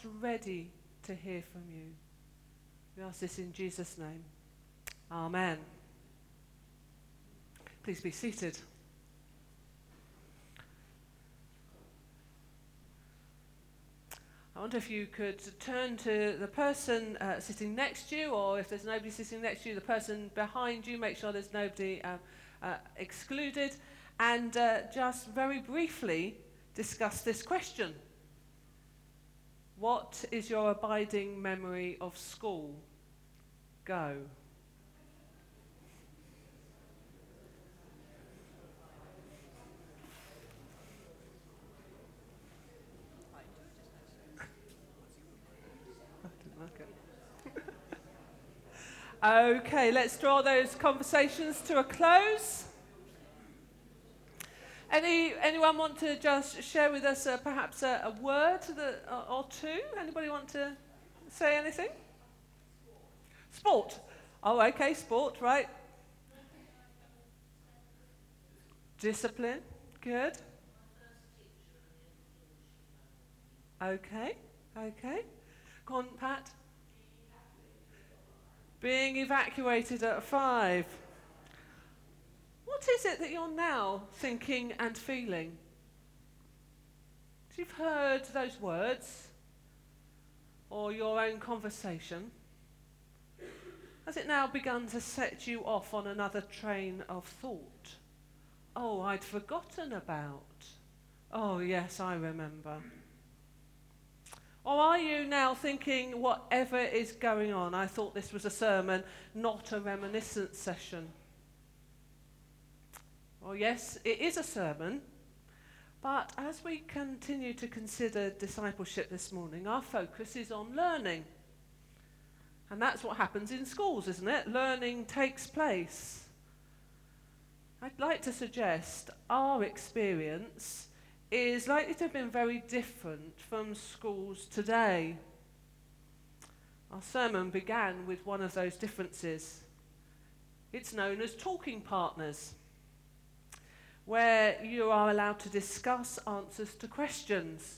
hearts ready to hear from you. We ask this in Jesus' name. Amen. Please be seated. I wonder if you could turn to the person sitting next to you, or if there's nobody sitting next to you, the person behind you, make sure there's nobody excluded, and just very briefly discuss this question. What is your abiding memory of school? Go. Okay, let's draw those conversations to a close. Anyone want to just share with us perhaps a word or two? Anybody want to say anything? Sport. Oh, okay, sport, right. Discipline, good. Okay. Go on, Pat. Being evacuated at 5. What is it that you're now thinking and feeling? You've heard those words, or your own conversation. Has it now begun to set you off on another train of thought? Oh, I'd forgotten about. Oh, yes, I remember. Or are you now thinking, whatever is going on, I thought this was a sermon, not a reminiscence session? Well, yes, it is a sermon, but as we continue to consider discipleship this morning, our focus is on learning. And that's what happens in schools, isn't it? Learning takes place. I'd like to suggest our experience is likely to have been very different from schools today. Our sermon began with one of those differences. It's known as talking partners, where you are allowed to discuss answers to questions.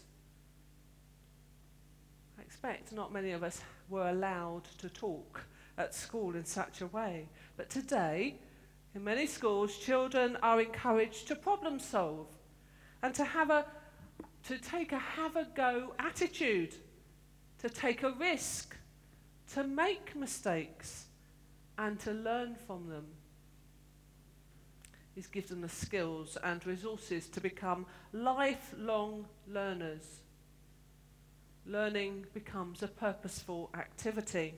I expect not many of us were allowed to talk at school in such a way. But today, in many schools, children are encouraged to problem solve and to take a have-a-go attitude, to take a risk, to make mistakes, and to learn from them. This gives them the skills and resources to become lifelong learners. Learning becomes a purposeful activity.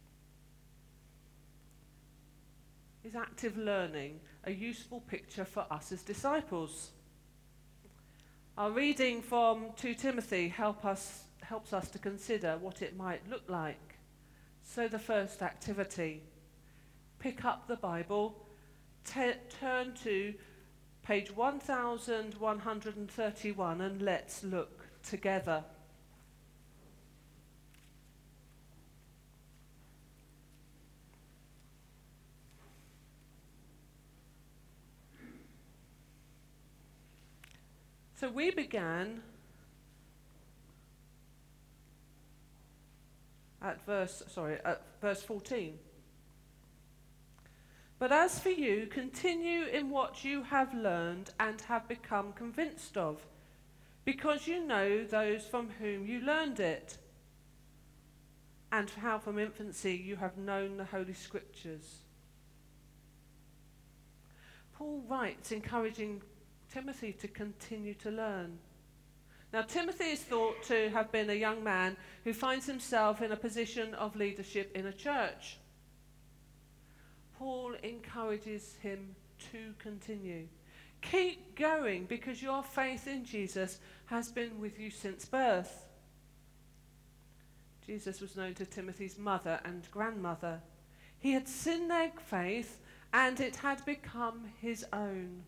Is active learning a useful picture for us as disciples? Our reading from 2 Timothy helps us to consider what it might look like. So the first activity, pick up the Bible, turn to page 1131 and let's look together. So we began at verse 14. But as for you, continue in what you have learned and have become convinced of, because you know those from whom you learned it, and how from infancy you have known the Holy Scriptures. Paul writes, encouraging Timothy to continue to learn. Now, Timothy is thought to have been a young man who finds himself in a position of leadership in a church. Paul encourages him to continue. Keep going, because your faith in Jesus has been with you since birth. Jesus was known to Timothy's mother and grandmother. He had seen their faith, and it had become his own.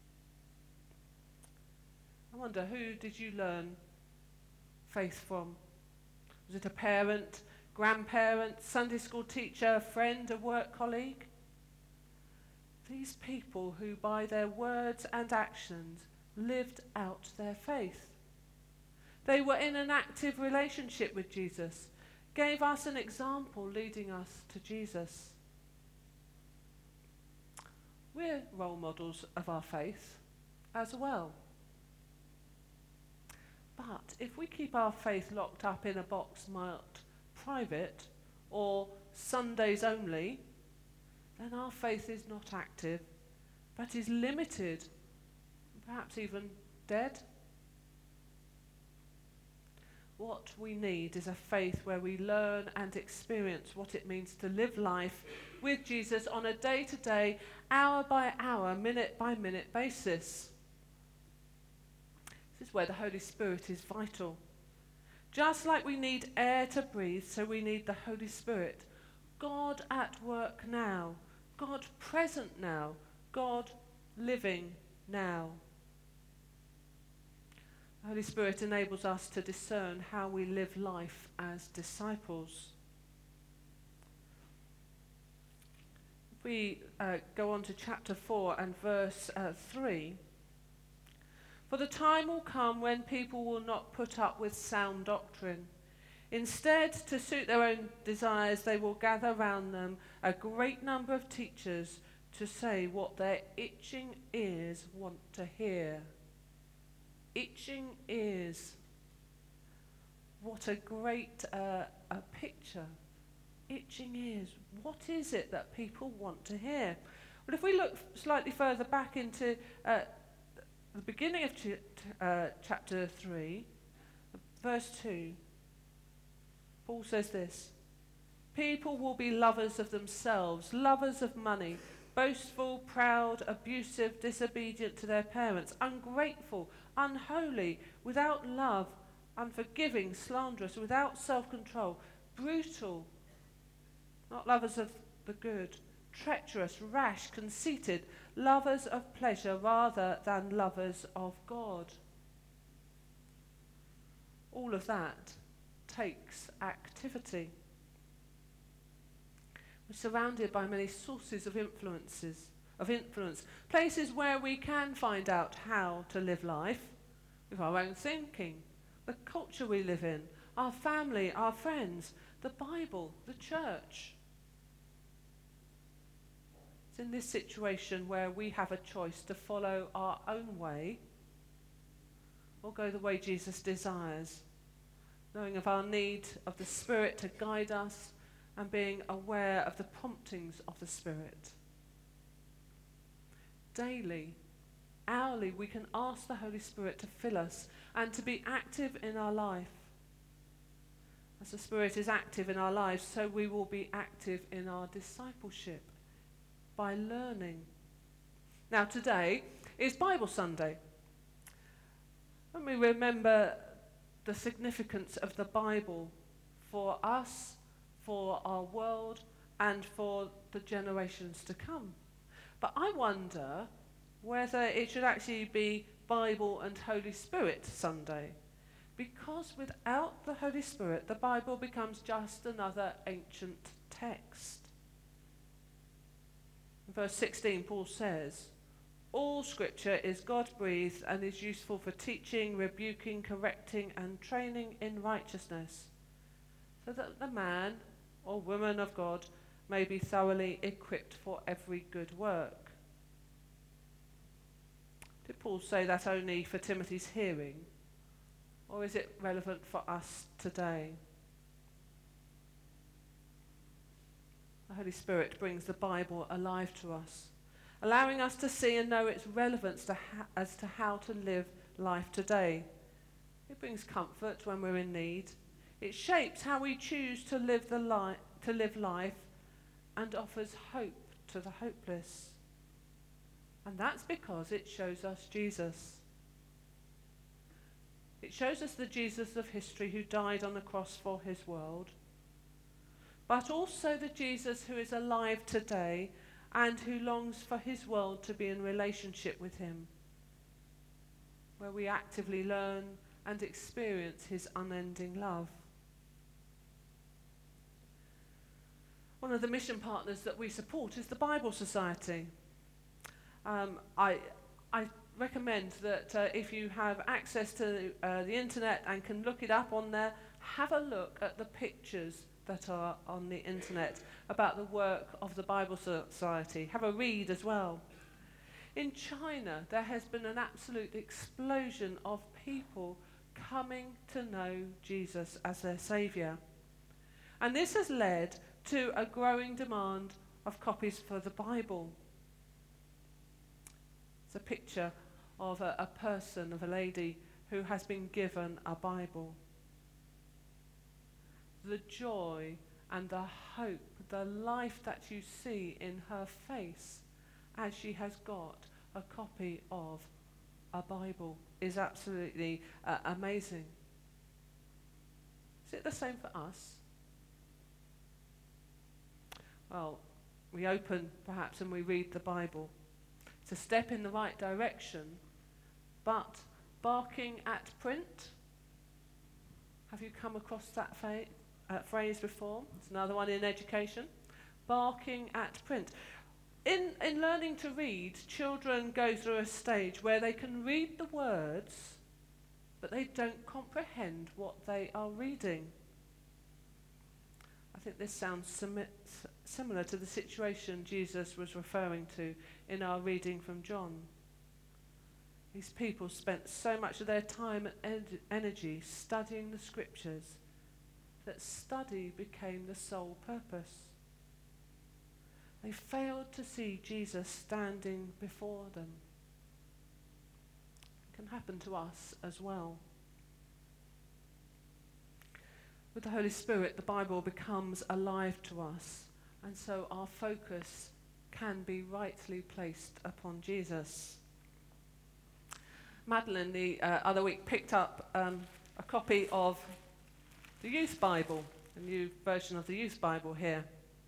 I wonder, who did you learn faith from? Was it a parent, grandparent, Sunday school teacher, a friend, a work colleague? These people who by their words and actions lived out their faith. They were in an active relationship with Jesus, gave us an example leading us to Jesus. We're role models of our faith as well. But if we keep our faith locked up in a box marked private or Sundays only, then our faith is not active, but is limited, perhaps even dead. What we need is a faith where we learn and experience what it means to live life with Jesus on a day-to-day, hour-by-hour, minute-by-minute basis. This is where the Holy Spirit is vital. Just like we need air to breathe, so we need the Holy Spirit. God at work now. God present now. God living now. The Holy Spirit enables us to discern how we live life as disciples. If we go on to chapter 4 and verse 3. For the time will come when people will not put up with sound doctrine. Instead, to suit their own desires, they will gather round them a great number of teachers to say what their itching ears want to hear. Itching ears. What a great a picture. Itching ears. What is it that people want to hear? Well, if we look slightly further back into the beginning of chapter 3, verse 2, Paul says this: people will be lovers of themselves, lovers of money, boastful, proud, abusive, disobedient to their parents, ungrateful, unholy, without love, unforgiving, slanderous, without self-control, brutal, not lovers of the good, treacherous, rash, conceited, lovers of pleasure rather than lovers of God. All of that takes activity. We're surrounded by many sources of influence, places where we can find out how to live life with our own thinking, the culture we live in, our family, our friends, the Bible, the church. It's in this situation where we have a choice to follow our own way or go the way Jesus desires, knowing of our need of the Spirit to guide us and being aware of the promptings of the Spirit. Daily, hourly, we can ask the Holy Spirit to fill us and to be active in our life. As the Spirit is active in our lives, so we will be active in our discipleship by learning. Now, today is Bible Sunday. When we remember the significance of the Bible for us, for our world, and for the generations to come. But I wonder whether it should actually be Bible and Holy Spirit Sunday. Because without the Holy Spirit, the Bible becomes just another ancient text. In verse 16, Paul says, all scripture is God-breathed and is useful for teaching, rebuking, correcting, and training in righteousness, so that the man or woman of God may be thoroughly equipped for every good work. Did Paul say that only for Timothy's hearing, or is it relevant for us today? The Holy Spirit brings the Bible alive to us, allowing us to see and know its relevance as to how to live life today. It brings comfort when we're in need. It shapes how we choose to live life and offers hope to the hopeless. And that's because it shows us Jesus. It shows us the Jesus of history who died on the cross for his world, but also the Jesus who is alive today and who longs for his world to be in relationship with him, where we actively learn and experience his unending love. One of the mission partners that we support is the Bible Society. I recommend that if you have access to the internet and can look it up on there, have a look at the pictures that are on the internet about the work of the Bible Society. Have a read as well. In China, there has been an absolute explosion of people coming to know Jesus as their saviour. And this has led to a growing demand of copies for the Bible. It's a picture of a person, of a lady who has been given a Bible. The joy and the hope, the life that you see in her face as she has got a copy of a Bible is absolutely amazing. Is it the same for us? Well, we open perhaps and we read the Bible. It's a step in the right direction, but barking at print? Have you come across that phrase before? It's another one in education. Barking at print. In learning to read, children go through a stage where they can read the words, but they don't comprehend what they are reading. I think this sounds similar to the situation Jesus was referring to in our reading from John. These people spent so much of their time and energy studying the scriptures that study became the sole purpose. They failed to see Jesus standing before them. It can happen to us as well. With the Holy Spirit, the Bible becomes alive to us, and so our focus can be rightly placed upon Jesus. Madeline, the other week, picked up a copy of the Youth Bible, a new version of the Youth Bible here.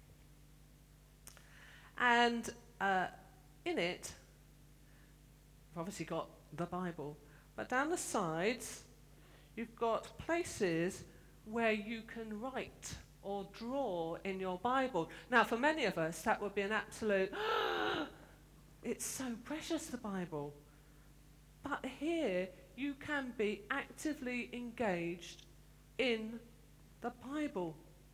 And in it, we've obviously got the Bible, but down the sides, you've got places where you can write or draw in your Bible. Now, for many of us, that would be an absolute, it's so precious, the Bible. But here, you can be actively engaged in the Bible.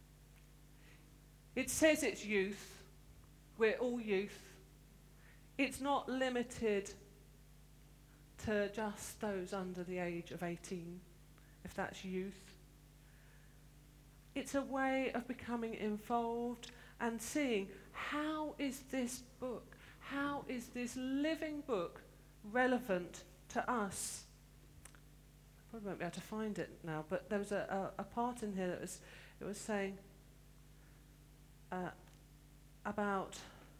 It says it's youth. We're all youth. It's not limited to just those under the age of 18, if that's youth. It's a way of becoming involved and seeing, how is this book, how is this living book relevant to us? I probably won't be able to find it now, but there was a part in here that was saying about,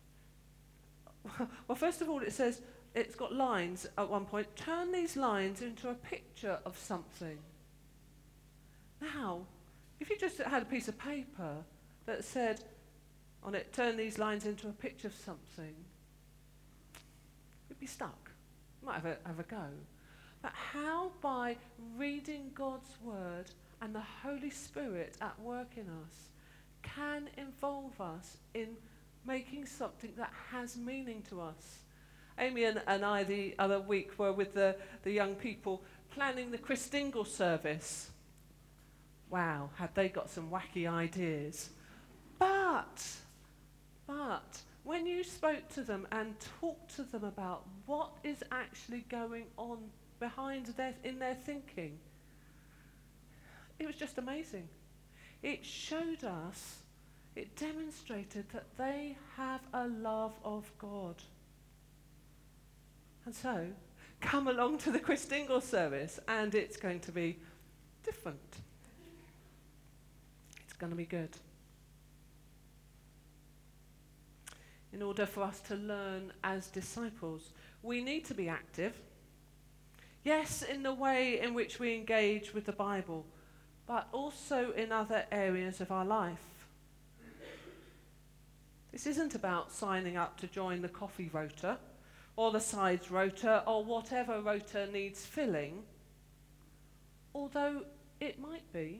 well, first of all, it says, it's got lines at one point, turn these lines into a picture of something. Now, if you just had a piece of paper that said on it, turn these lines into a picture of something, you'd be stuck. You might have a go. But how by reading God's word and the Holy Spirit at work in us can involve us in making something that has meaning to us. Amy and I the other week were with the young people planning the Christingle service. Wow, had they got some wacky ideas. But when you spoke to them and talked to them about what is actually going on behind in their thinking, it was just amazing. It showed us, it demonstrated that they have a love of God. And so, come along to the Christingle service and it's going to be different. It's going to be good. In order for us to learn as disciples, we need to be active. Yes, in the way in which we engage with the Bible, but also in other areas of our life. This isn't about signing up to join the coffee rota, or the sides rota, or whatever rota needs filling, although it might be.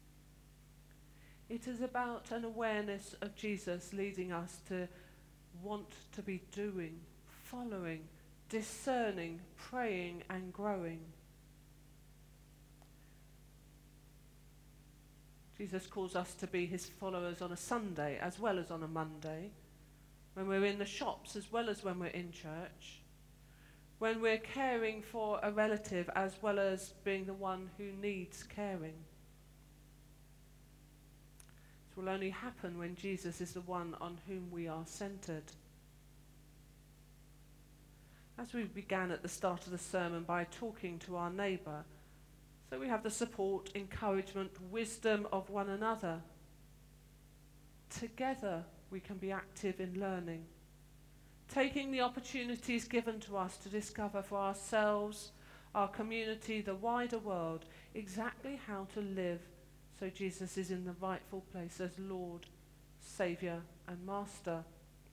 It is about an awareness of Jesus leading us to want to be doing, following, discerning, praying and growing. Jesus calls us to be his followers on a Sunday as well as on a Monday, when we're in the shops as well as when we're in church, when we're caring for a relative as well as being the one who needs caring. This will only happen when Jesus is the one on whom we are centred. As we began at the start of the sermon by talking to our neighbour, so we have the support, encouragement, wisdom of one another. Together we can be active in learning, taking the opportunities given to us to discover for ourselves, our community, the wider world, exactly how to live so Jesus is in the rightful place as Lord, Saviour and Master.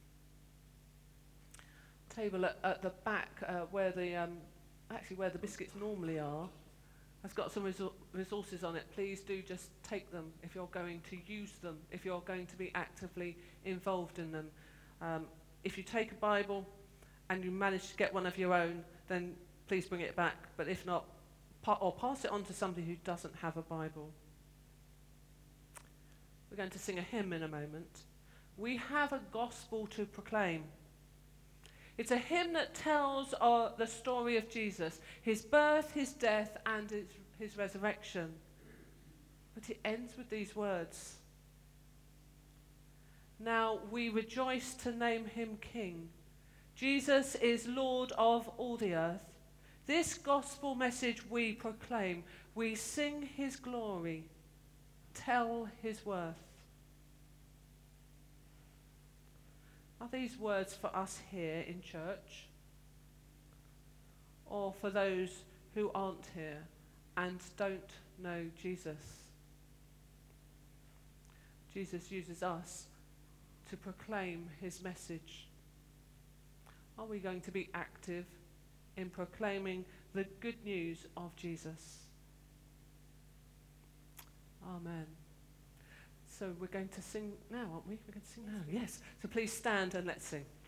Table at the back where the biscuits normally are has got some resources on it. Please do just take them if you're going to use them, if you're going to be actively involved in them. If you take a Bible and you manage to get one of your own, then please bring it back. But if not, or pass it on to somebody who doesn't have a Bible. We're going to sing a hymn in a moment. We have a gospel to proclaim. It's a hymn that tells the story of Jesus, his birth, his death, and his resurrection. But it ends with these words. Now we rejoice to name him King. Jesus is Lord of all the earth. This gospel message we proclaim. We sing his glory, tell his worth. Are these words for us here in church, or for those who aren't here and don't know Jesus? Jesus uses us to proclaim his message. Are we going to be active in proclaiming the good news of Jesus? Amen. So we're going to sing now, aren't we? We're going to sing now, yes. So please stand and let's sing.